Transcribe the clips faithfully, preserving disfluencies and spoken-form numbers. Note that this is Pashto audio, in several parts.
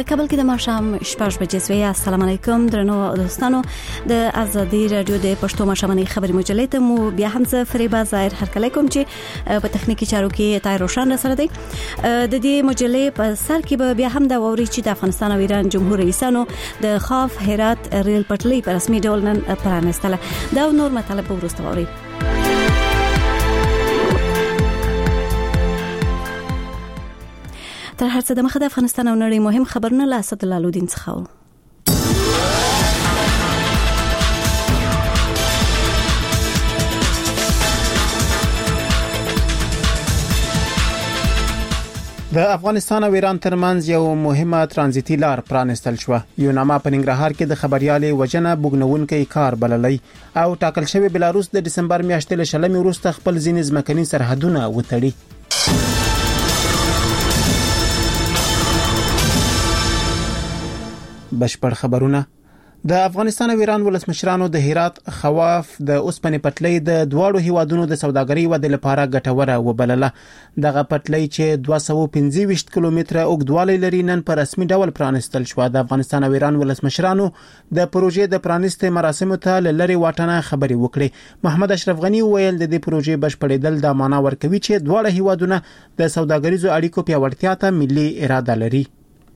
کابل کې د ماښام شپږ بجې سوی. السلام علیکم درنو دوستانو، د ازادي رادیو د پښتو ماښامنۍ خبري مجلې ته مو بیا هم زه فریبا ظاهر هرکلی کوم چې په تخنیکی چارو کې تای روشن سره دی. د دې مجلې په سر کې به بیا هم دا ووري چې د افغانستان او ایران جمهور رئیسانو د خاف هرات ریل پټلۍ په رسمي ډول نن پرانستله. دا نور مطالب وروسته ووري. تر هر څه د مخه د افغانستان او نړۍ مهم خبرونه له اسد الله الدین څخه. د افغانستان او ایران ترمنځ یو مهمه ترانزیتي لار پرانستل شو. یو نامه په ننګرهار کې د خبريالي وجنه بوګنونکي کار بللی او ټاکل شوی بلاروس د دسمبر میاشتې له شلمې وروسته خپل ځینې ځمکني سرحدونه وتړي. بشپړ خبرونه. د افغانستان او ایران ولسمشرانو د هرات خواف د اوسپنې پټلۍ د دواړو هیوادونو د سوداګرۍ ودې لپاره ګټوره وبلله. دغه پټلۍ چې دوه سوه پنځه ویشت کیلومتره اوږدوالی لري نن په رسمي ډول پرانستل شو. د افغانستان او ایران ولسمشرانو د پروژې د پرانستې مراسمو ته لری واټنه خبري وکړي. محمد اشرف غنی ویل د دې پروژې بشپړېدل د معنا ورکوي چې دواړه هیوادونه د سوداګریزو اړیکو پیاوړتیا ته ملي اراده لري.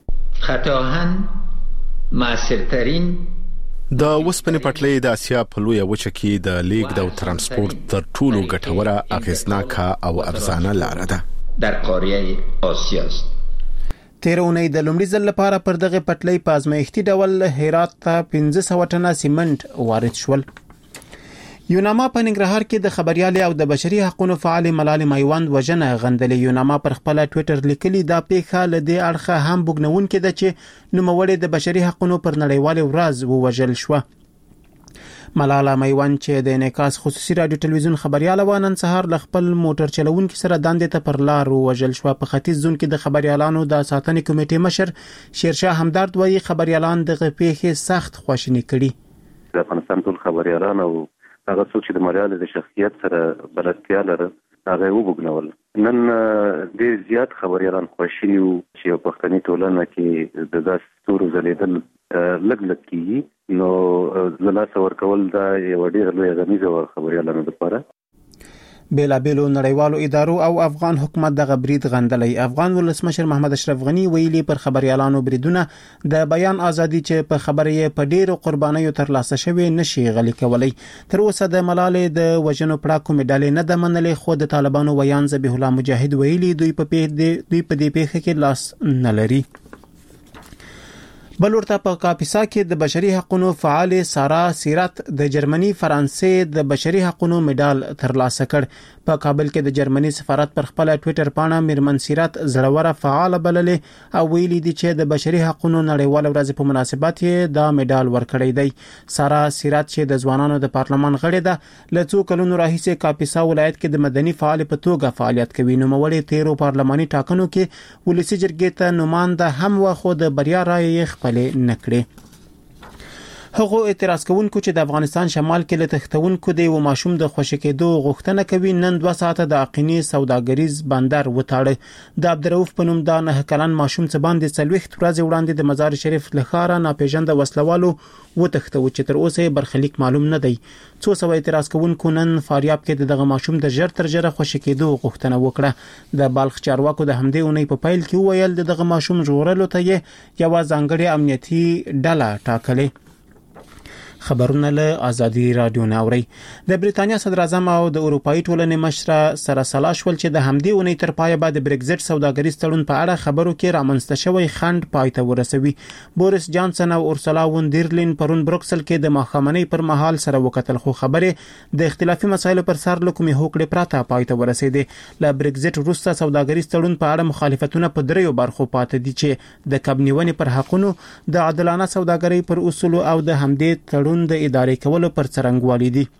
خطاهن مؤثرترین د وسپنې پټلۍ د اسیا په لویه وچه کې د لیږد او ترانسپورت تر ټولو ګټوره، اغیزناکه او ارزانه لار ده در قاره آسیا است. تیر اونۍ د لومړي ځل لپاره پر دغه پټلۍ په ازمایښتي ډول هرات ته پنځه سوه ټنه سیمنټ وارد شول. یوناما په ننګرهار کې د خبريالي او د بشري حقوقو فعال ملال میوند وجنه غندلې. یوناما پر خپل ټوئیټر لیکلي دا پیښه له دې اړخه هم بوګنونکې ده چې نوموړی د بشري حقوقو پر نړیوال ورځ ووژل شو. ملاله میوند چې د انعکاس خصوصي رادیو ټلویزیون خبرياله و نن سهار ل خپل موټر چلوونکي سره داندې ته پر لار ووژل شو. په ختیځ زون کې د خبريالانو د ساتنې کمیټې مشر شیرشاه همدرد وایي خبريالان دغه پیښې سخت خواشینی کړي. د افغانستان ټول خبريالان او هغه څوک چې د مریال د شخصیت سره بلدتیا لري هغه وګڼول. نن ډېر زیات خبريالان خوشحالي وو چې په پښتني ټولنه کې د داس ستورو ځلېدل لږ لږ کیږي. نو زلاسه ورکول دا یو ډېر لوی غمیزه خبريالانو لپاره. بیلا بیلو نړیوالو ادارو او افغان حکومت دغه برید غندلی. افغان ولسمشر محمد اشرف غنی ویلي پر خبريالانو بریدونه د بیان ازادي چې په خبرې په ډیرو قربانیو ترلاسه شوی نشي غلي کولی. تر اوسه د ملالې د وژنو پړاکو مډالې نه د منلې، خو د طالبانو ویان ذبیح الله مجاهد ویلي دوی په دوی په دې پیښه کې لاس نه لري. بل ورته په کاپیسا کې د بشري حقوقو فعال سارا سیرت د جرمني فرانسې د بشري حقوقو مډال ترلاسه کړ. په کابل کې د جرمني سفارت پر خپل ټوئیټر پاڼه میرمن سیرت زړوره فعال بللې او ویلي دي چې د بشري حقوقو نړیوال ورځ په مناسبت یې دا مډال ورکړی دی. سارا سیرت چې د ځوانانو د پارلمان غړې ده، له څو کلونو راهیسې کاپیسا ولایت کې د مدني فعال په توګه فعالیت کوي. نو مولې تیرو پارلماني ټاکنو کې ولسی جرګې ته نماینده هم و، خو د بریا رایې یې نکړي. هغه اعتراض کوونکو چې د افغانستان شمال کې له تختونکو دی و ماشوم د خوشی کېدو غوښتنه کوي نن دوه ساعته د اقینی سوداګریز بندر وتاړي. د عبدالرؤف په نوم د نه کلن ماشوم څخه باندې څلوېښت ورځې وړاندې د مزار شریف له ښاره ناپېژانده وسلوالو وتښتو چې تر اوسه برخلیک معلوم نه دی. څو سوه اعتراض کوونکو نن فاریاب کې دغه ماشوم د ژر تر ژره خوشی کېدو غوښتنه وکړه. د بالغ چارواکو د همدې اونۍ په پیل کې ویل دغه ماشوم ژغورلو ته یې یو ځانګړی امنیتي ډله ټاکلې. خبرونه له ازادي رادیو ناوري. د بریتانیا صدر اعظم او د اروپאי ټولنې مشره سره سلا شول چې د همدې اونۍ تر پایه بعد د بریگزټ سوداګریز تړون په اړه خبرو کې رامنځته شوی خند پای ته ورسوي. بوریس جانسن او اورسولا وون دیر لین پرون بروکسل کې د مخامنۍ پر مهال سره وکتل، خو خبره د اختلافي مسایلو پر سر لکه هوکړه پراته پای ته ورسېده. له بریگزټ وروسته سوداګریز تړون په اړه مخالفتونه په دریو برخو پاتې دي چې د کبنیونې پر حقونو، د عادلانه سوداګرۍ پر اصول او د همدې تړون د ادارې کولو پر څرنګوالي دي.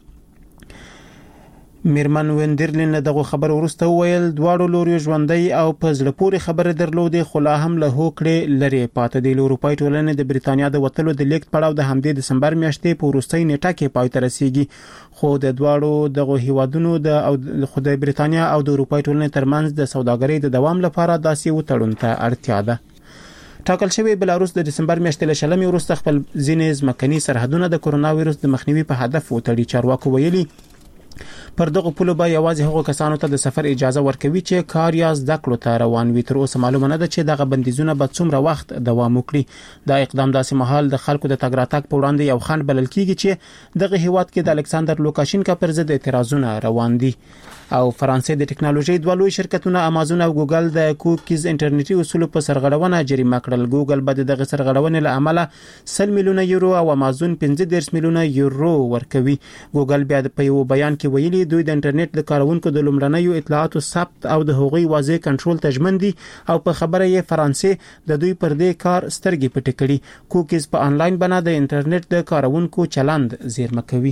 میرمن وندرلین دغه خبر ورسته ویل دواړو لوري ژوندۍ او په زړه پورې خبره درلودې، خو لا هم له هوکړې لري پاتې دی. اروپאי ټولنې د بریتانیا د وټلو د لیکټ پړاو د همدې دسمبر میاشتې په وروستۍ نیټه کې پای ته رسیږي، خو د دواړو دغه هیوادونو د او خو د بریتانیا او د اروپאי ټولنې ترمنځ د سوداګرۍ د دوام لپاره داسې وټړون ته اړتیا ده. ټاکل شوی بلاروس د دسمبر میاشتې له شلمې وروسته خپل ځینې ځمکني سرحدونه د کورونا وایروس د مخنیوي په هدف وتړي. چارواکو ویلي پر دغه پولو به یوازې هغو کسانو ته د سفر اجازه ورکوي چې کار یا زده کړو ته روان وي. تر اوسه معلومه نه ده چې دغه بندیزونه به څومره وخت دوام وکړي. دا اقدام داسې مهال د خلکو د تګ راتګ په وړاندې یو خنډ بلل کیږي چې دغه هیواد کې د الکساندر لوکاشینکا پر ضد اعتراضونه روان دي. او فرانسې د ټکنالوژي دوه لوی شرکتونه امازون او ګوګل د کوکیز انټرنیټي اصول په سرغړونه جریمه کړل. ګوګل به دغه سرغړونې له امله سل میلیونه یورو او امازون پنځه دېرش میلیونه یورو ورکوي. ګوګل بیا په یو بیان کې ویلي دوی د انټرنیټ د کارونکو د لومړنیو اطلاعاتو ثبت او د هغوی واضح کنټرول ته ژمن دي او په خبره یې فرانسې د دوی پر دې کار سترګې پټې کړي. کوکیز په انلاین بنا د انټرنیټ د کارونکو چلند زیرمه کوي.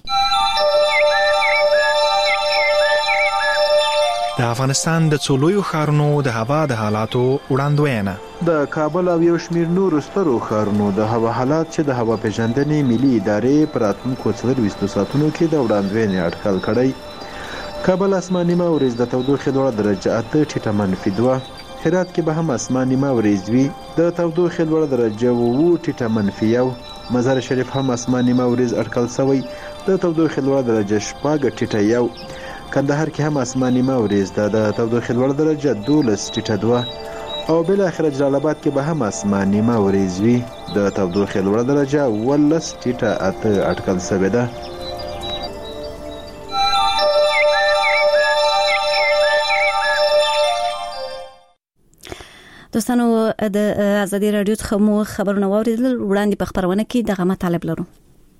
د افغانستان د څولویو ښارونو د هوا د حالاتو وړاندوینه. د کابل او یو شمېر نورو سترو ښارونو د هوا حالات چې د هوا پیژندنې ملي ادارې په راتلونکو څلورویشتو ساعتونو کې د وړاندوینې اټکل کړی. کابل اسمان نیمه ورځ د تودوخې لوړه درجه اته ټیټه منفي دوه. هرات کې به هم اسمان نیمه ورځ وي د تودوخې لوړه درجه اووه ټیټه منفي یو. مزار شریف هم اسمان نیمه ورځ اټکل شوی د تودوخې لوړه درجه شپږ ټیټه یو. کندهار کې هم اسمان نیمه ورځ ده د تودوخې لوړه درجه دولس ټیټه دوه. او بل اخر جلال آباد کې به هم اسمان نیمه ورځ وي د تودوخې لوړه درجه ولس ټیټه اته اټکل شوې ده. دوستانو د ازادي رادیو څخه مو خبرونه واوریدل. وړاندې په خبرونه کې دغه مطالب لرو.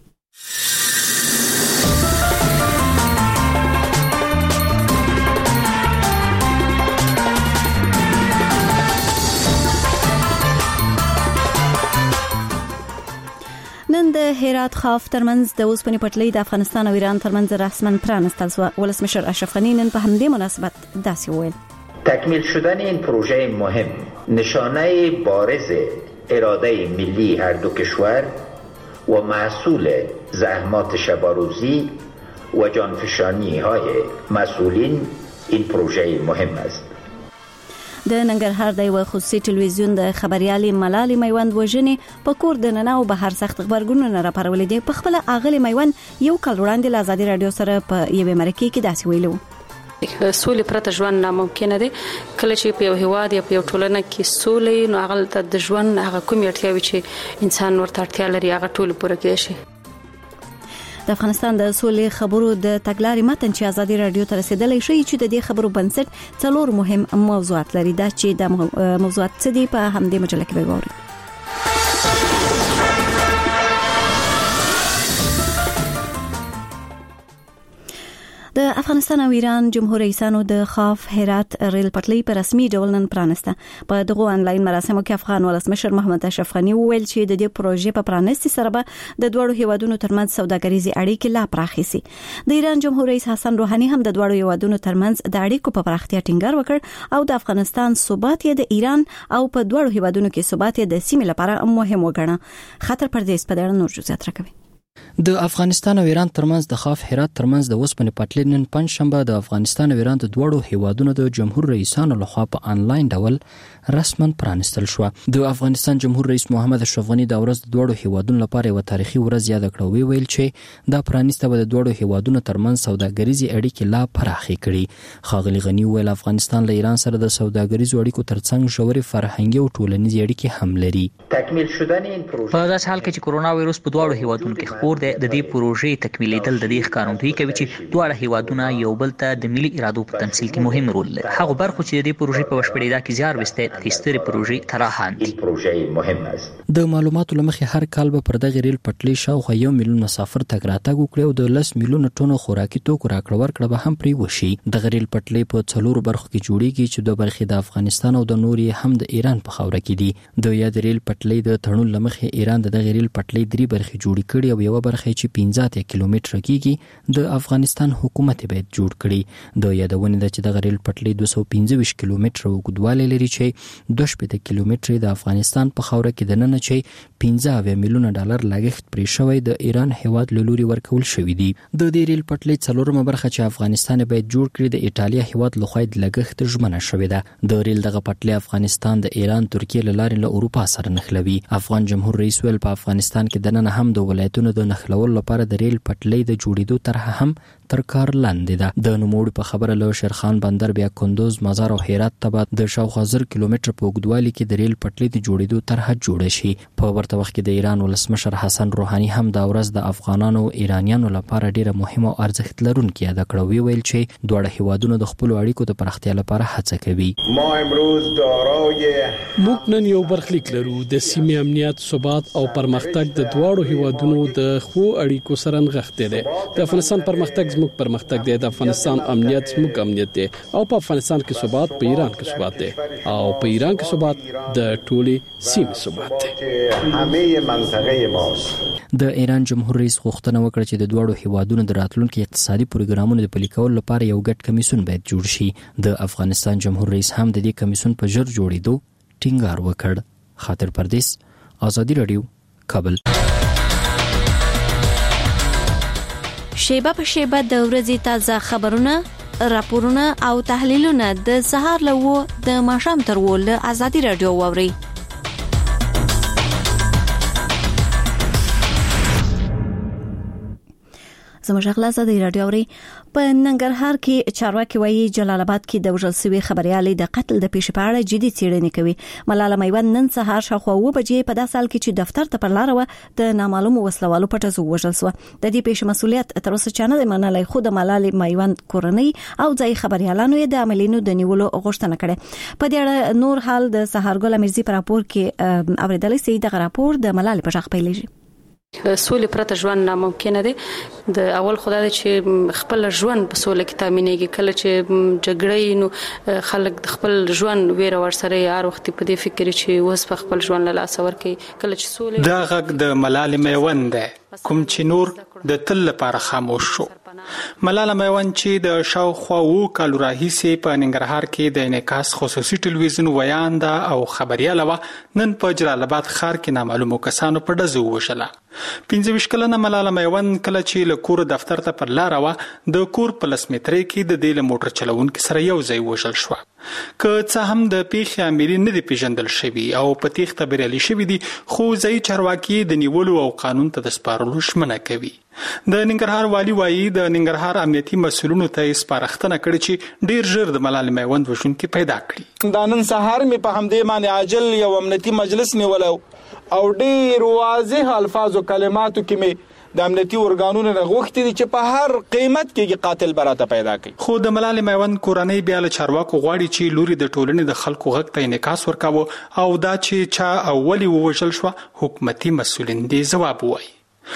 نن د هرات خاف ترمنځ د اوسپنې پټلۍ د افغانستان او ایران ترمنځ رسما پرانستل شو. ولسمشر اشرف غنی نن په همدې مناسبت داسې وویل: تکمیل شدن این پروژه مهم نشانه بارز اراده ملی هر دو کشور و محصول زحمات شباروزی و جانفشانی های مسئولین این پروژه مهم است. د ننګرهار د یو خصوصي ټلویزیون د خبريالي ملالي میوند وژنې په کور د نناو بهر سخت خبرګونونه راپارولې دي. په خپل اغلی میوند یو کال وړاندې له ازادي رادیو سره په یوې مرکې کې داسې ویلو: سولې پرته ژوند ناممکن دی. کله چې په یو هیواد یا په یو ټولنه کې سولې نو هغه د ژوند هغه کومې اړتیاوې چې انسان ورته اړتیا لري هغه ټول پوره کړي شي. د افغانستان د سولې خبرو د تګلارې متن چې ازادي رادیو ته رسیدلی شي چې د دې خبرو بنسټ څلور مهم موضوعات لري. دا چې د موضوعات څه دي په همدې مجله کې به ووري. د افغانستان او ایران جمهور رئیسانو د خاف هرات ریل پټلۍ په رسمي ډول نن پرانسته. په دغه آنلاین مراسمو کې افغان ولسمشر محمد اشرف غنی وویل چې د دې پروژې په پرانستي سره به د دوړو هیوادونو ترمنځ سوداګریزي اړیکې لا پراخې شي. د ایران جمهور رئیس حسن روحاني هم د دوړو هیوادونو ترمنځ د اړیکو په پراختیا ټینګار وکړ او د افغانستان ثبات یې د ایران او په دوړو هیوادونو کې ثبات یې د سیمې لپاره مهم وګڼه. خطر پردیس په اړه نور جزئیات راکوي. د افغانستان او ایران ترمنځ د خاف هرات ترمنځ د اوسپنې پټلۍ نن پنځ شنبه د افغانستان او ایران د دوړو هیوادونو د جمهور رئیسانو لخوا په انلاین ډول رسما پرانستل شو. د افغانستان جمهور رئیس محمد اشرف غنی د ورځ د دوړو هیوادونو لپاره یو تاریخي ورځ یاد کړو. ویل چې دا پرانسته به د دوړو هیوادونو ترمنځ سوداګریزي اړیکې لا پراخې کړي. خاغلی غنی ویل افغانستان له ایران سره د سوداګریزو اړیکو ترڅنګ ژورې فرهنګي او ټولنیزې اړیکې هم لري. تکمیل شدن این پروژه په داسې حال کې چې کورونا وایروس په دوړو هیوادونو کې خپور دی، د دې پروژې تکمیلېدل د دې ښکارندویي کوي چې دواړه هیوادونه یو بل ته د ملي ارادو په تمثیل کې مهم رول لري. هغه برخو چې د دې پروژې په بشپړېدا کې زیار وسته د سترې پروژې طرحان دي. پروژې مهم است. د معلوماتو لمخې هر کال به پر دغه ریل پټلۍ شاوخوا یو میلیون مسافر تګ راتګ وکړي او د لس میلیون ټنو خوراکي توکو راکړه ورکړه به هم پرې وشي. دغه ریل پټلۍ په څلورو برخو کې جوړیږي چې دوه برخې د افغانستان او د نورې هم د ایران په خاوره کې دي. د یاد ریل پټلۍ د تړون لمخې ایران د دغه ریل پټلۍ درې برخې جوړې کړې او یو برخه برخه چې پنځه کیلومتره کیږي د افغانستان حکومت باید جوړ کړي. د یادونه ده چې د ریل پټلۍ دوه سوه پنځه ویشت کیلومتره اوږدوالی لري چې دوه شپېته کیلومتره د افغانستان په خاوره کې دننه چې پنځه اویا میلیونه ډالر لګښت پرې شوی د ایران هیواد له لوري ورکول شوی دی. د دې ریل پټلۍ څلورمه برخه چې افغانستان باید جوړ کړي د ایټالیا هیواد لخوا د لګښت ژمنه شوې ده. د ریل دغه پټلۍ افغانستان د ایران ترکیه له لارې له اروپا سره نښلوي. افغان جمهور رئیس ویل په افغانستان کې دننه هم د ولایتونو د نښلولو لپاره د ریل پټلۍ د جوړېدو طرحه هم تر کار لاندې ده. د نوموړي په خبره له شیرخان بندر بیا کندوز مزار او هرات ته د شاوخوا زر کیلومتره په اوږدوالي کې د ریل پټلۍ د جوړېدو طرحه جوړه شي. په ورته وخت کې د ایران ولسمشر حسن روحاني هم دا ورځ د افغانانو ایرانیانو لپاره ډیره مهمه او ارزښت لرونکې یاد کړه. ویل چې دواړه هیوادونو د خپل اړیکو د پراختیا لپاره هڅه کوي. ما امروز دارای موږ نن یو برخلیک لرو د سیمې امنیت، ثبات او پرمختګ د دواړو هیوادونو د خو اړیکو سره نغښتې ده. د افغانستان پرمختګ زموږ پرمختګ دی، د افغانستان امنیت زموږ امنیت دی، او په افغانستان کې ثبات په ایران کې ثبات دی، او په ایران کې ثبات د ټولې سیمې ثبات دی. همه منطقه ماست. د ایران جمهور رئیس غوښتنه وکړه چې د دواړو هیوادونو د راتلونکي اقتصادي پروګرامونو د پلي کولو لپاره یو ګډ کمیسیون باید جوړ شي. د افغانستان جمهور رئیس هم د دې کمیسیون په ژر جوړېدو ټینګار وکړ. خاطر پردیس، آزادی رادیو، کابل. شیبه په شیبه د ورځې تازه خبرونه، راپورونه او تحلیلونه د سهار له و د ماښام تر و له آزادی رادیو واوري. زموږ غلا زده رادیو اوري. په ننګرهار کې چارواکي وایي جلال آباد کې د وژل شوی خبريالې د قتل د پیښې په اړه جدي څېړنې کوي. ملاله میوند نن سهار شاوخوا اوه بجې په داسې حال کې چې دفتر ته پر لار و د نامعلومو وسلوالو په ټزو وژل شو. د دې پیښې مسؤلیت تر اوسه چا نه دی منلی، خو د ملاله میوند کورنۍ او ځای خبريالانو یې د عملینو د نیولو غوښتنه کړې. په دې اړه نور حال د سهارګل امرزي پر راپور کې اوریدل سي. د راپور د ملاله په ځخ پیلېږي. سولې پرته ژوند ناممکن دی. د اول خدای چې خپل ژوند په سولې کې تامینېږي. کله چې جګړې نو خلک د خپل ژوند ویره ورسره هر وخت په دې فکر چې وس په خپل ژوند له لاس ورکړي. کله چې سولې دا غږ د ملاله میوند ده، کوم چې نور د تل لپاره خاموش شو. ملاله میوند چې د شاوخوا وو کالو راهیسې په ننګرهار کې د انعکاس خصوصي ټلویزیون ویانده او خبرياله و، نن په جلال آباد ښار کې نامعلومو کسانو په ډزو وشله. پنځه ویشت کلنه ملاله میوند کله چې له کور دفتر ته پر لار و، د کور په لس مترې کې د دې له موټر چلونکو سره یو ځای وژل شو. که څه هم د پیښې عاملین نه دي پیژندل شوي او په تېښته بریالي شوي دي، خو ځایي چارواکي د نیولو او قانون ته د سپارلو ژمنه کوي. د ننګرهار والي وایي د ننګرهار امنیتي مسؤلینو ته یې سپارښتنه کړې چې ډیر ژر د ملاله میوند وژونکي پیدا کړي. دا نن سهار مې په همدې باندې عاجل یو امنیتي مجلس نیولو او ډیر واضح الفاظ او کلماتو کې مې د امنیتي ارګانونو نه غوښتي دي چې په هر قیمت کې قاتل براته پیدا کړي. خو د ملاله میوند کورنۍ بیا له چارواکو غواړي چې لوري د ټولنې د خلکو غږ ته انعکاس ورکاوه او دا چې چا اولی ووژل شو حکومتي مسؤلین دې ځواب ووایي.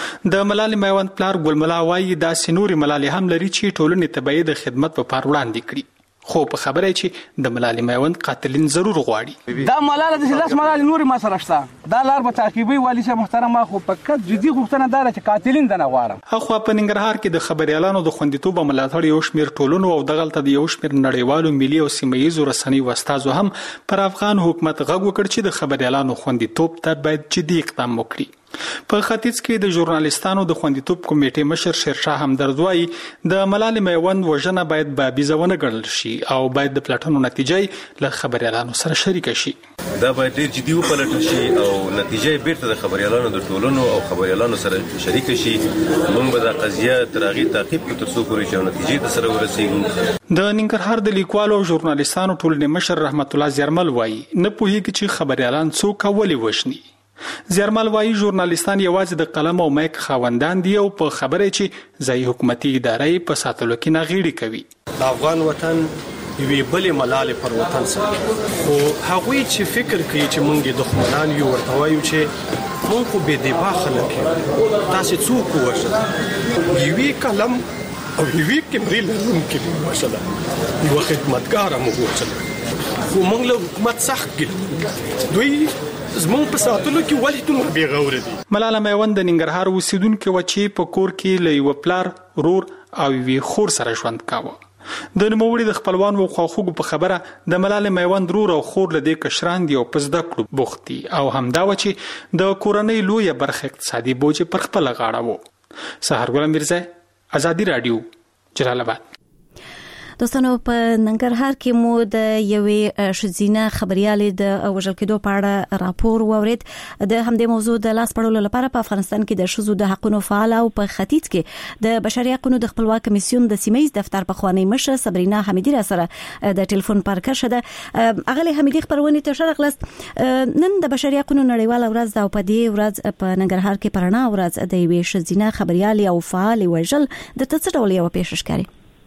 د ملاله میوند پلار ګلملا وایي دا سنوري ملاله هم لري چې ټولنې ته به د خدمت په پار وړاندې کړي. خو په خبره چې د ملاله میوند قاتلین ضرور غواړي. دا ملاله د سلاس ملاله نوري ما سره شته، دا لار به تعقیبي والی شه محترمه، خو پکې جدي غوښتنه دار چې قاتلین دنه غواړم. خو په ننګرهار کې د خبريالانو د خوندیتوب ملاتړ یو شمیر ټولونو او دغلت د یو شمیر نړیوالو ملي او سیمه‌یزو رسنیو استادو هم پر افغان حکومت غږ وکړ چې د خبريالانو خوندیتوب ته باید جدي اقدام وکړي. په ختیځ کې د ژورنالیستانو د خوندیتوب کمیټې مشر شیرشاه همدرد وایي د ملاله میوند وژنه باید بابیزه ونه ګڼل شي او باید د پلټنو نتیجې له خبريالانو سره شریک شي. دا باید ډیر جدي وپلټل شي او نتیجې بیرته د خبريالانو د ټولنو او خبريالانو سره شریک شي. موږ به دا قضیه تر هغې تعقیب کړو تر څو پورې چې نتیجې ته سره ورسېږو. د ننګرهار د لیکوالو او ژورنالیستانو ټولنې مشر رحمت الله زیرمل وایي نه پوهیږي چې خبريالان څوک او ولې وژني. زیرمل وایي ژورنالیستان یوازې د قلم او مایک خاوندان دي او په خبره چې ځای حکومتي ادارې په ساتلو کې ناغېړي کوي. د افغان وطن یوې بلې ملالې پر وطن سره، خو هغوی چې فکر کوي چې موږ یې دښمنان یو، ورته وایو چې موږ خو بې دفاع خلک یو، تاسې څوک ووژل؟ یوې قلم او یوې کیمرې لرونکي مو وژله، یوه خدمتګاره مو ووژله. خو موږ له حکومت سخت ګیله، دوی زموږ په ساتلو کې ولې دومره بې غوره دي. ملاله میوند د ننګرهار اوسیدونکو و چې په کور کې له یو پلار رور او یوې خور سره ژوند کاوه. د نوموړي د خپلوانو او خواخوږو په خبره د ملاله میوند رور او خور له دې کشران دي او په زده کړو بوخت دي او همدا و چې د کورنۍ لویه برخه اقتصادي بوج پر خپله غاړه و. سحرګل میرزا، ازادي رادیو، جلال آباد. دوستانو، په ننګرهار کې مو د یوې ښځینه خبريالې د وژل کېدو په اړه راپور واورید. د همدې موضوع د لاس پړولو لپاره په افغانستان کې د ښځو د حقوقو فعال او په ختیځ کې د بشري حقوقو د خپلواک کمیسیون د سیمه‌یز دفتر په خوانی مشر صبرینا حمیدی را سره د ټلیفون پر کښه ده. اغلی حمیدی خبرونه ته شرغلست. نن د بشري حقوقو نړیواله ورځ ده او په دې ورځ په ننګرهار کې پرانا ورځ د یوې ښځینه خبريالې او فعال وژل د څه ډول یو پیښه ښکاري؟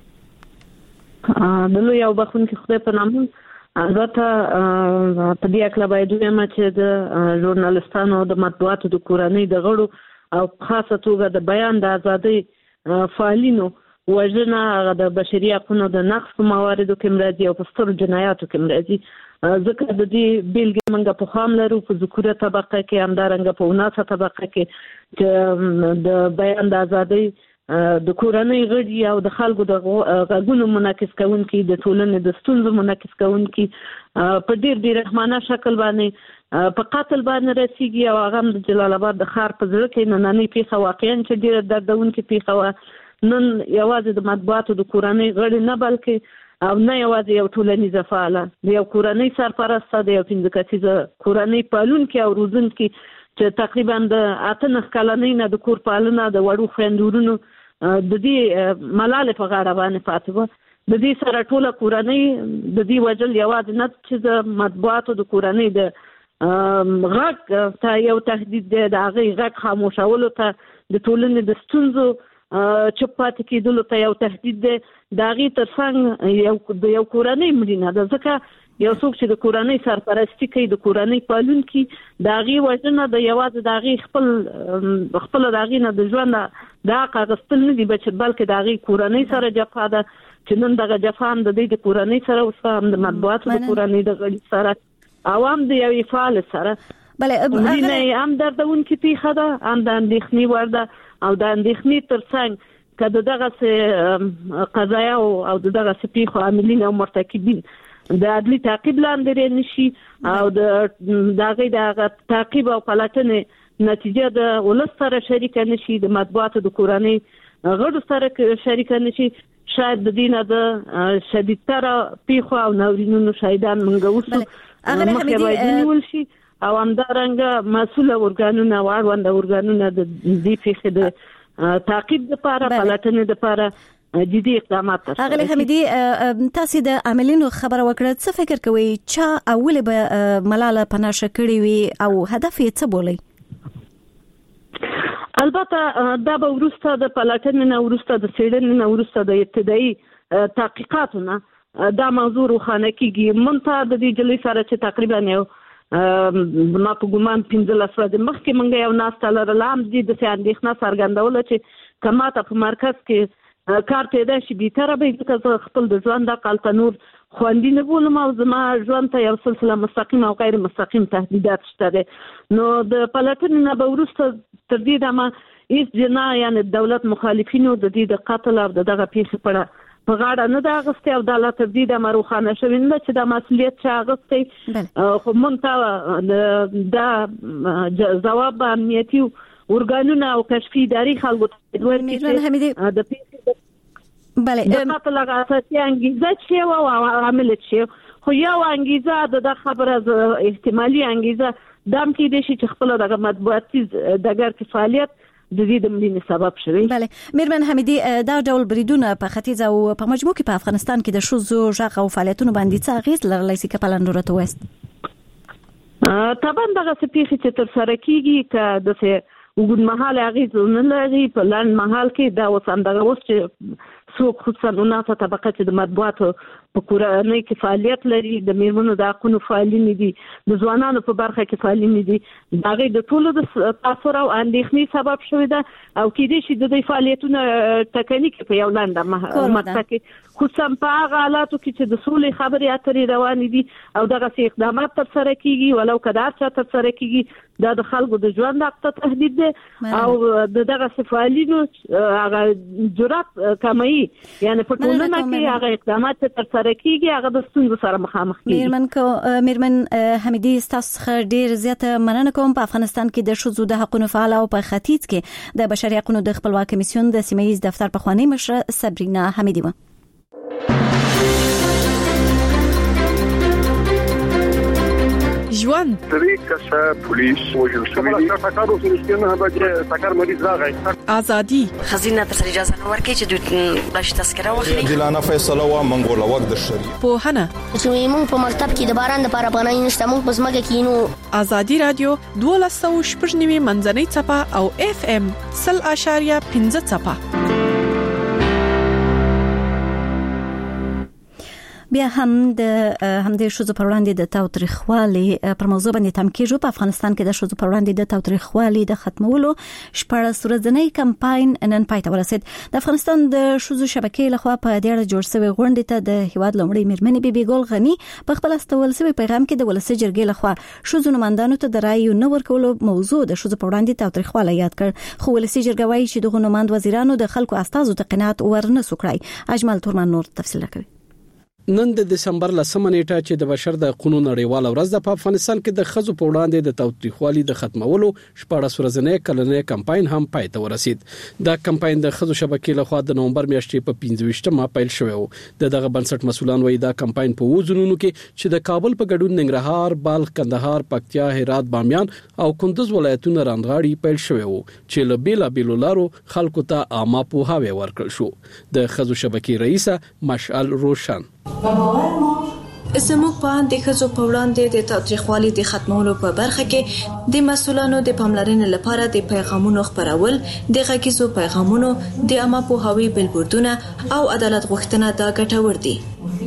د لوی او بخونکي خدای په نام. البته په دې اړه باید وایم چې د ژورنالستانو د مطبوعاتو د کورنۍ د غړو او خاصه توګه د بیان د ازادۍ فعالینو وژنه هغه د بشري حقوقو د نقض په مواردو کې مرادي او په سترو جنایاتو کې مرادي. ځکه د دې بیلګې موږ په خام لرو په ذکوره طبقه کې، همدارنګه په وناسه طبقه کې چې د بیان د ازادۍ د کورنۍ غړي او د خلکو د غږونو منعکس کوونکي، د ټولنې د ستونزو منعکس کوونکي په ډیر ډیر رحمانه شکل باندې په قتل باندې رسیږي او هغه د جلال آباد د ښار په زړه کې نننۍ پیښه واقعا چې ډیره دردونکې پیښه وه. نن یوازې د مطبوعاتو د کورنۍ غړي نه بلکې او نه یوازې یو ټولنیزه فعاله د یو کورنۍ سرپرسته د یو پنځه کسیزه کورنۍ پالونکي او روزونکي چې تقریبا د اته نه کلنۍ نه د کور پالنه د وړو خویندورونو د دې ملاله په غاړه باندې پاتې وه. د دې سره ټوله کورنۍ د دې وجل یوازې نه چې د مطبوعاتو د کورنۍ د غږ ته یو تهدید دی، د هغې غږ خاموشولو ته، د ټولنې د ستونزو چوپ پاتې کېدلو ته یو تهدید دی. د هغې تر څنګ یو د یو کورنۍ مړینه ده. ځکه یو څوک چې د کورنۍ سرپرستي کوي، د کورنۍ پالونکي، د هغې وژنه د یوازې د هغې خپل خپله د هغې نه د ژوند د حق اخیستل نه دي، بلکې د هغې کورنۍ سره جفا ده چې نن دغه جفا هم د دوی د کورنۍ سره وشوه، هم د مطبوعاتو د کورنۍ د غړي سره او هم د یوې فعالې سره. مړینه یې هم دردونکې پیښه ده، هم د اندېښنې وړ ده او د اندېښنې تر څنګ که د دغسې قضایاو او د دغسې پیښو عاملین او مرتکبین د عدلي تعقیب لاندې نشي او د هغې د هغه تعقیب او پلټنې نتیجه د ولس سره شریکه نشي، د مطبوعاتو د کورنۍ غړو سره شریکه نشي، شاید د دې نه د شدیدتره پیښو او ناورینونو شاهدان موږ اوسو. مخکې باید ونیول شي او همدارنګه مسؤله ارګانونه او اړونده ارګانونه د دې پیښې د تعقیب لپاره، پلټنې لپاره جدي اقدامات ترسره کړي. اغلی حمیدی، تاسو د عاملینو خبره وکړه، څه فکر کوئ چې اول به ملاله پناشه کړي وي او هدف یې څه بولي؟ البته دا به وروسته د پلټنې نه، وروسته د څېړنې نه، وروسته د ابتدایي تحقیقاتو نه دا موضوع روښانه کیږي. موږ ته د دې جلۍ سره چې تقریبا یو ما په ګومان پنځلس ورځې مخکې موږ یو ناسته لرله، هم دې داسې اندېښنه څرګندوله چې که ماته په مرکز کې کار پیدا شي بهتره به، ځکه زه خپل د ژوند هلته نور خوندي نه بولم او زما ژوند ته یو سلسله مستقیم او غیر مستقیم تهدیدات شته دی. نو د پلټنې نه به وروسته تر دې دمه هېڅ جنا یعنې دولت مخالفینو د دې د قتل او د دغه پیښې په اړه په غاړه نه ده اخیستې او دا لا تر دې دمه روښانه شوې نه ده چې دا مسؤلیت چا اخیستی. خو موږ ته دا ځواب به امنیتي ارګانونه او کشفي ادارې خلکو ته ورکړي چې د پیښې د قتل هغه اساسي انګیزه چې وه او عامل چې خو یو انګیزه د دا خبره احتمالي انګیزه دا هم کېدای شي چې خپله دغه مطبوعاتي ډګر کې فعالیت د دې د مړینې سبب شوی. بله میرمن حمیدي، دا ډول بریدونه په ختیځ او په مجموع کې په افغانستان کې د ښځو غږ او فعالیتونو باندې څه اغېز لرلی شي که په لنډو راته ووایاست؟ طبعا دغسې پیښې چې ترسره کېږي که داسې اوږدمهاله اغېز نه لري، په لنډ مهال کې دا اوس همدغه اوس چې څوک خصوصا منافقه طبقه چې د مطبوعاتو په کورنۍ کې فعالیت لري، د میرمنو د حقوقو فعالین دي، د ځوانانو په برخه کې فعالین دي، دا غي د ټولو د تاثیر او اندېښنې سبب شوی ده او کېدې شي د دې فعالیتونو ټکنیک په یو لاندې مخه کې خصوصا په هغه حالاتو کې چې د سولې خبرې اترې روانې دي او دغه سي اقدامات تر سره کیږي ولو کدار چې تر سره کیږي دا د خلکو د ژوند حق ته تهدید ده او دغه فعالینو هغه جرأت کموي، یعنی په ټولنه کې هغه اقدامات تر سره کیږي هغه د ستونزو سره مخامخ کیږي. میرمن کو میرمن حمیدی تاسو ډیر زیاته مننه کوم. په افغانستان کې د شذو د حقوقو فعال او په ختیځ کې د بشري حقوقو د خپلواک کمیسیون د سیمه ییز دفتر په خوانی مشر صبرینا حمیدی و. ژوند طریق کسه پولیس وجل شوی دی ټاکارو سرشتنه هغه چې ټاکار مریض راغی ازادي خزینه تر اجازه نه ورکړي چې دوی بلش تذکره واخلي دلانه فیصله وا منګول وخت د شری په هنه چې موږ په مکتب کې د باران د لپاره پناه نشته، موږ په ځمکه کې نو ازادي رادیو دولس سوه شپږ نوي منځنۍ چپه او اف ام صفر اشاریه پنځه چپه. بیا هم د همدې شذو پر وړاندې د تاوتریخوالي پر موضوع باندې تم کېږي. په افغانستان کې د شذو پر وړاندې د تاوتریخوالي د ختمولو شپږ ورځنی کمپاین نن پای ته ورسید. د افغانستان د شذو شبکې لخوا په دې اړه جوړ شوی غونډه ته د هیواد لومړی میرمنې بیبي ګل غنی په خپل استول شوی پیغام کې د ولسی جرګې لخوا شذو نمائندانو ته د رایو نه ورکولو موضوع د شذو پر وړاندې تاوتریخوالی یاد کړ، خو ولسی جرګه وايي چې دغه نمائند وزیرانو د خلکو استازو ته قناعت ورنه سوکړای. اجمل تورمان نور تفصیل کوي. نن د دسمبر لسمه نیټه چې د بشر د حقوقو نړیواله ورځ د افغانستان کې د خزو په وړاندې د تاوتریخوالي د ختمولو شپږ ورځنی کلنی کمپاین هم پای ته ورسید. دا کمپاین د خزو شبکې لخوا د نومبر میاشتې په پنځه ویشتمه پیل شوی و. د دغه بنسټ مسولان وایي دا کمپاین په وزنونو کې چې د کابل په ګډون ننګرهار، بلخ، کندهار، پکتیا، هرات، بامیان او کندوز ولایتونو رانغاړي پیل شوی و چې له بیلا بیلو لارو خلکو ته عامه پوهاوی ورکړل شو. د خزو شبکې رئیسه مشعل روشن زموږ په د خزو په وړاندې د تاوتریخوالي د ختمولو په برخه کې د مسولانو د پاملرنې لپاره د پیغامونو خپرول، د غږیزو پیغامونو د عامه پوهاوي بلبوردونه او عدالت غوښتنه دا ګټور دي.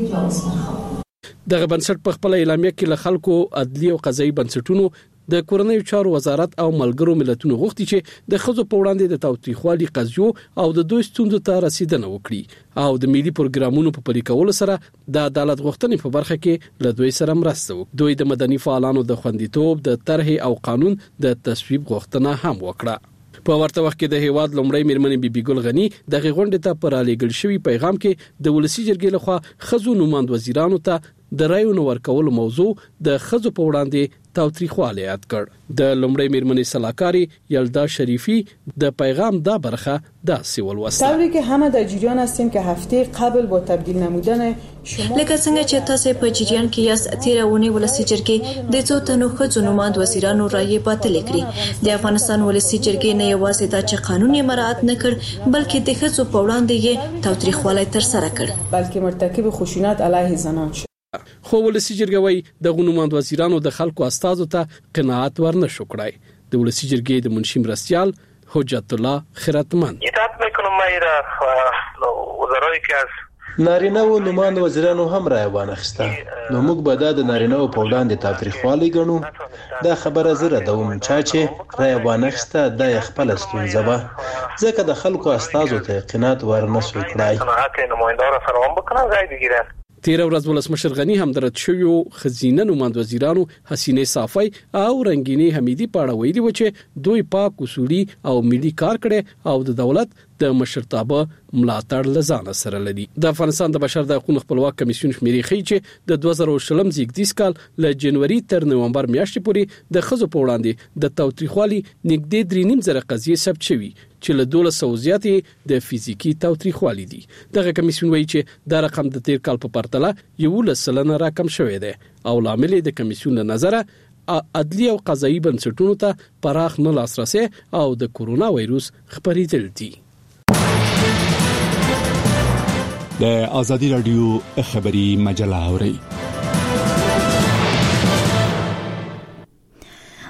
دغه بنسټ په خپل اعلامیه کې له خلکو عدلي او قضایي بنسټونو د کورنیو چارو وزارت او ملګرو ملتونو غوښتي چې د خزو په وړاندې د تاوتریخوالي قضیو او د دوی ستونزو ته رسیدنه وکړي او د ملي پروګرامونو په پلي کولو سره د عدالت غوښتنې په برخه کې له دوی سره مرسته وکړي. دوی د مدني فعالانو د خوندیتوب، د طرح او قانون د تصویب غوښتنه هم وکړه. په ورته وخت کې د هیواد لومړی میرمنې بیبي ګل غنی د غونډې ته پر الیګل شوی پیغام کې د ولسی جرګې لخوا خزو نوماند وزیرانو ته د رایو نو ورکول موضوع د خزو په وړاندې تاوتریخوالی یاد کړ. د لومړی میرمنې سلاکاري یلدا شریفی د پیغام دا برخه دا سیول وسته. طوری که همه در جریان هستیم که هفته قبل با تبدیل نمودن شما لکه څنګه چې تاسو په جریان کې یاست، تیرونه ولسی جرګې د څو تنو خزو نوماند وزیرانو رایې باطل کړې. د افغانستان ولسی جرګې نه یوازې دا چې قانون یې مراعات نه کړ بلکې د خزو په وړاندې یې تاوتریخوالی تر سره کړ، بلکې مرتکب خشونت علیه زنان شد. خو ولسی جرګه وایي د غنوماند وزیرانو د خلکو استازو ته قناعت ورنه شو کړای. د ولسی جرګې د منشي مرستيال حجت الله خیرتمند اطاعت میکنم ما را وزرای که از نارینه و نوماند وزیرانو هم رای وانخسته، نو موږ به دا د نارینه په وړاندې تاوتریخوالی ګڼو. دا خبره زره دوم چا چې رای وانخسته د خپل ستونزه به ځکه د خلکو استازو ته قناعت ورنه شو کړای. قناعت نمایندار سره هم بکنه ځای دیگه. تیر ورځ ولسمشر غنی هم درت شوی خزینه نوماند وزیرانو حسینه صافی او رنگینی حمیدی پاړه ویلي و چې دوی پاک اصولي او ملي کار کړي او د دولت د مشرتابه ملاتړ لزانه سره لري. د افغانستان د بشر د حقوقو خپلواک کمیسیون شمیرې ښیي چې د دوه زره شلم زیږدیز کال له جنوري تر نومبر میاشتې پورې د خزو په وړاندې د تاوتریخوالي نږدې درې نیم زره قضیې ثبت شوي چې له دولس سوه زیاتې د فزیکی تاوتریخوالي دي. دغه کمیسیون وایي چې دا رقم د تیر کال په پرتله یولس سلنه راکم شوی دی او لامل د کمیسیون له نظره عدلی او قضایي بنسټونو ته پراخ نه لاسرسي او د کورونا وایروس خبرېدل دي. د ازادي رادیو خبري مجله اوري.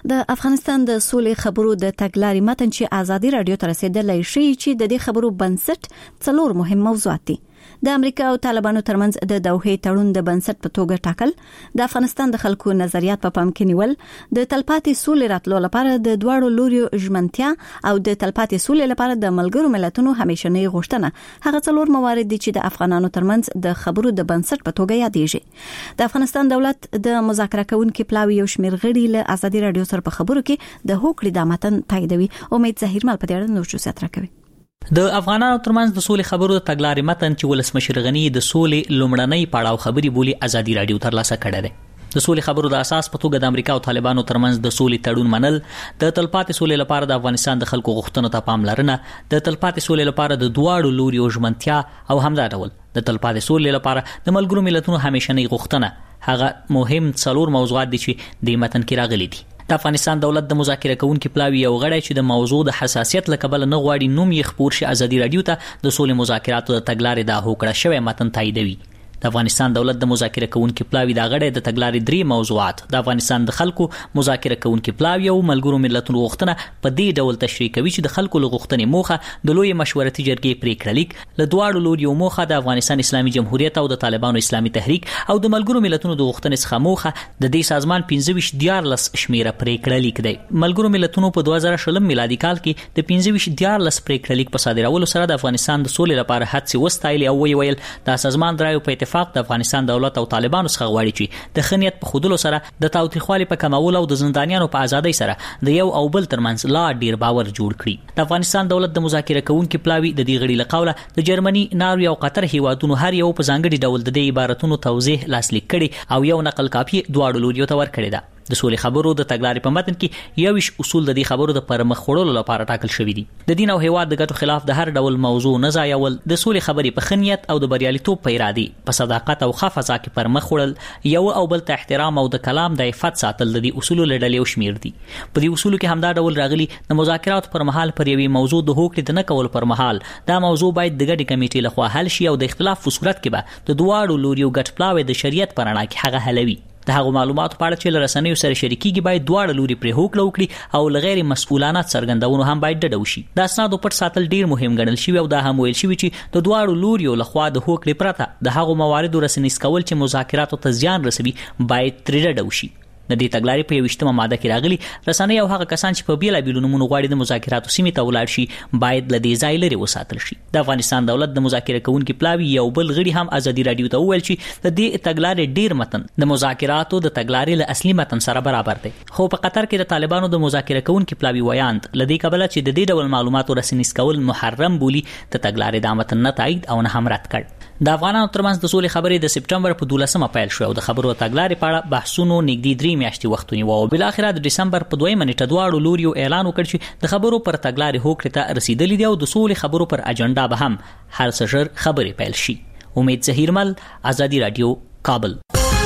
د افغانستان د سولې خبرو د تګلارې متن چې ازادي رادیو ته رسیدلی شي چې د دې خبرو بنسټ څلور مهم موضوعات دي. د امریکا او طالبانو ترمنځ د دوحې تړون د بنسټ په توګه ټاکل، د افغانستان د خلکو نظریات په پام کې نیول، د تلپاتې سولې راتلو لپاره د دواړو لوریو ژمنتیا او د تلپاتې سولې لپاره د ملګرو ملتونو همیشنۍ غوښتنه. هغه څلور موارد دي چې د افغانانو ترمنځ د خبرو د بنسټ په توګه یادېږي. د افغانستان دولت د مذاکره کوونکو پلاوی یو شمېر غړي له ازادي رادیو سره په خبرو کې د هوکړې د متن تاییدوي. امید ظهیرمل په دې اړه نور څه راکوي. د افغانانو ترمنځ د سولې خبرو د تګلارې متن چې ولسمشر غنی د سولې لومړنۍ پړاو خبري بولی ازادي رادیو ترلاسه کړی دی. د سولې خبرو د اساس په توګه د امریکا او طالبانو ترمنځ د سولې تړون منل، د تلپاتې سولې لپاره د افغانستان د خلکو غوښتنو ته پاملرنه، د تلپاتې سولې لپاره د دواړو لوریو ژمنتیا او همدا ډول د تلپاتې سولې لپاره د ملګرو ملتونو همیشنۍ غوښتنه. هغه مهم څلور موضوعات دي چې د متن کې راغلي دي. د افغانستان دولت د مذاکره کوونکو پلاوی یو غړی چې د موضوع د حساسیت لکبل نه غواړي نوم یې خپور شي ازادي رادیو ته د سولې مذاکراتو د تګلارې د هوکړه شوی متن تاییدوي. د افغانستان دولت د مذاکره کوونکو پلاوی د غړی د تګلارې درې موضوعات د افغانستان د خلکو مذاکره کوونکو پلاوی او ملګرو ملتونو غوښتنه په دې ډول تشریح کوي چې د خلکو له غوښتنې موخه د لوی مشورتي جرګې پریکړه لیک له دواړو لوریو موخه د افغانستان اسلامي جمهوریت او د طالبانو اسلامي تحریک او د ملګرو ملتونو د غوښتنې څخه موخه د دې سازمان پنځه ویشت دیارلس شمیره پریکړه لیک دی. ملګرو ملتونو په دوه زره شلم میلادي کال کې د پنځه ویشت دیارلس پریکړه لیک په صادرولو سره د افغانستان د سولې لپاره هڅې وستایلې او ویل د سازمان درایو په اتفاق د افغانستان دولت او طالبانو څخه غواړي چې د خنیت په خودلو سره د تاوتریخوالي په کمولو او د زندانیانو په ازادۍ سره د یو او بل ترمنځ لا ډیر باور جوړ کړي. د افغانستان دولت د مذاکره کوونکو پلاوی د دې غړي له قوله د جرمني، ناروې او قطر هیوادونو هر یو په ځانګړي ډول د دې عبارتونو توضیح لاسلیک کړي او یو نقل کاپي دواړو لوریو ته ورکړي ده. د سولې خبرو د تګلارې په متن کې یو ویش اصول د دې خبرو د پرمخ وړلو لپاره ټاکل شوی دي. د دین او هیواد د ګټو خلاف د هر ډول موضوع نه ځایول، د سولې خبرې په خنیت او د بریالیتوب په ارادي، په صداقت او ښه فضا کې پرمخ وړل، یو او بل ته احترام او د کلام د عفت ساتل د دې اصولو له ډلې شمیر دي. په دې اصولو کې همدا ډول راغلي د مذاکرات پر مهال پر یوې موضوع د هوکړې د نه کول پر مهال دا موضوع باید د ګډې کمیټې لخوا حل شي او د اختلاف په صورت کې به د دواړو لوریو ګډ پلاوی د شریعت په رڼا کې هغه حلوي. د هغو معلوماتو په اړه چې له رسنیو سره شریکيږي باید دواړه لوري پرې هوکړه وکړي او له غیر مسؤلانه څرګندونو هم باید ډډه وشي. د اسنادو پټ ساتل ډیر مهم ګڼل شوی او دا هم ویل شوی چې د دواړو لوریو لخوا د هوکړې پرته د هغو مواردو رسنیز کول چې مذاکراتو ته زیان رسوي باید ترې ډډه وشي. د دې تګلارې په یوشتمه ماده کې راغلي رسنۍ او هغه کسان چې په بیلابیلو نومونو غواړي د مذاکراتو سیمې ته ولاړ شي باید له دې ځای لرې وساتل شي. د افغانستان دولت د مذاکره کوونکو پلاوی یو بل غړي هم ازادي رادیو ته وویل چې د دې تګلارې ډیر متن د مذاکراتو د تګلارې له اصلي متن سره برابر دی. خو په قطر کې د طالبانو د مذاکره کوونکو پلاوی ویاند لدې قبل چې د دې ډول معلوماتو رسنیز کول محرم بولی د تګلارې د متن نه تایید او نه هم رد کړ. د افغانانو ترمنځ د سولې خبرې د سپټمبر په دولسمه پیل شو او د خبرو تګلارې په اړه بحثونو نږدې درې میاشتې وخت ونیو او بل اخر د دسمبر په دویمه نیټه دواړو لوریو اعلان وکړ چې د خبرو پر تګلارې هوکړې ته رسیدلې دي او د سولې خبرو پر اجنډا به هم هر څه ژر خبرې پیل شي. امید ظهیرمل، ازادي رادیو، کابل.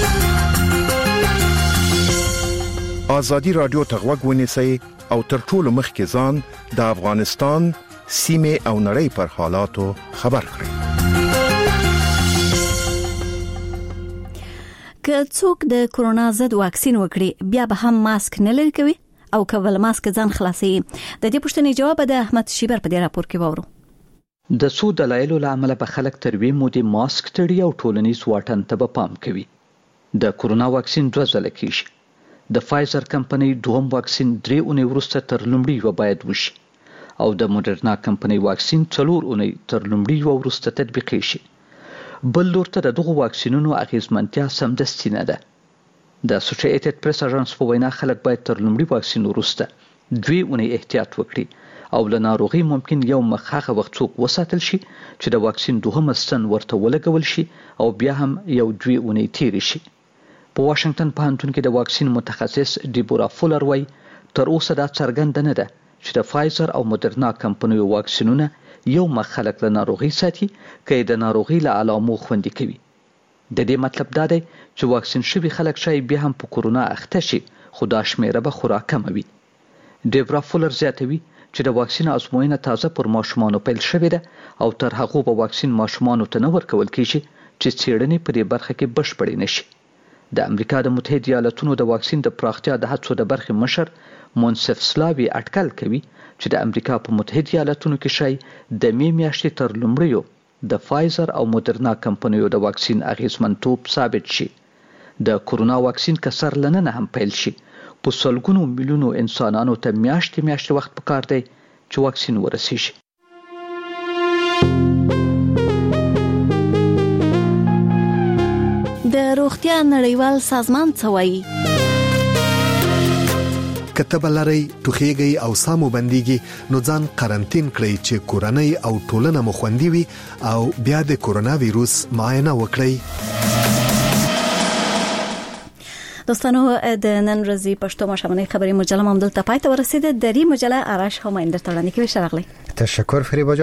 ازادي رادیو ته غوږ ونیسئ او تر ټولو مخکې ځان د افغانستان سیمه او نړۍ پر حالاتو خبر کړئ. که څوک د کرونا ضد واکسین وکړي بیا به هم ماسک نه لري کوي او کول ماسک ځان خلاصي. د دې پوښتنې جواب د احمد شیبر په دې راپور کې وورو. د څو دلایلو له امله به خلک تر وی مودې ماسک تړي او ټولنیز واټن ته به پام کوي. د کرونا واکسین دوه ځله کیږي. د فایزر کمپنۍ دوهم واکسین درې اونۍ وروسته تر لومړي و باید وشي او د موډرنا کمپنۍ واکسین څلور اونۍ تر لومړي و وروسته تطبیق شي. بل لور ته د دغو واکسینونو اغیزمنتیا سمدستي نه ده. د اسوسییټډ پریس اژانس په وینا خلک باید تر لومړي واکسین وروسته دوی اونۍ احتیاط وکړي او له ناروغي ممکن یو مخ هغه وخت څوک وساتل شي چې د واکسین دوهم ستن ورته ولګول شي او بیا هم یو دوی اونۍ تیر شي. په واشنگټن پوهنتون کې د واکسین متخصص ډیبورا فولر وایي تر اوسه دا څرګنده نه ده چې د فایزر او موډرنا کمپنیو واکسینونه یو مخ خلک له ناروغي ساتي که د ناروغي له علامو خوندي کوي. د دې مطلب دا دی چې واکسین شوي خلک شاید بیا هم په کورونا اخته شي خو دا شمیره به خورا کمه وي. ډیبرا فولر زیاتوي چې د واکسین ازموینه تازه پر ماشومانو پیل شوې ده او تر هغه به واکسین ماشومانو ته نه ورکول کیږي چې څېړنې په دې برخه کې بشپړې نشي. د امریکا د متحده ایالاتونو د واکسین د پراختیا د هڅو د برخې مشر مونسف سلاوي اټکل کوي چې د امریکا په متحده ایالاتونو کې شای د می میاشتې تر لومړیو د فایزر او مودرنا کمپنیو د واکسین اغیزمنتوب ثابت شي. د کورونا واکسین کسر لننه هم پیل شي. په سلګونو میلیونو انسانانو ته میاشتې میاشتې وخت پکار دی چې واکسین ورسیږي. د روغتیا نړیوال سازمان څه وایي؟ کتب لري ټوخیږي او سامو بنديږي نو ځان قرنټین کړئ چې کورنۍ او ټولنه مو خوندي وي او بیا د کورونا وایروس معاینه وکړئ. دوستانو د نن ورځې پښتو ماشومانه خبري مجله هم دلته پای ته ورسیده. د دې مجله آرش هم اندر تړل کې وشرغلي. تشکر فریبا.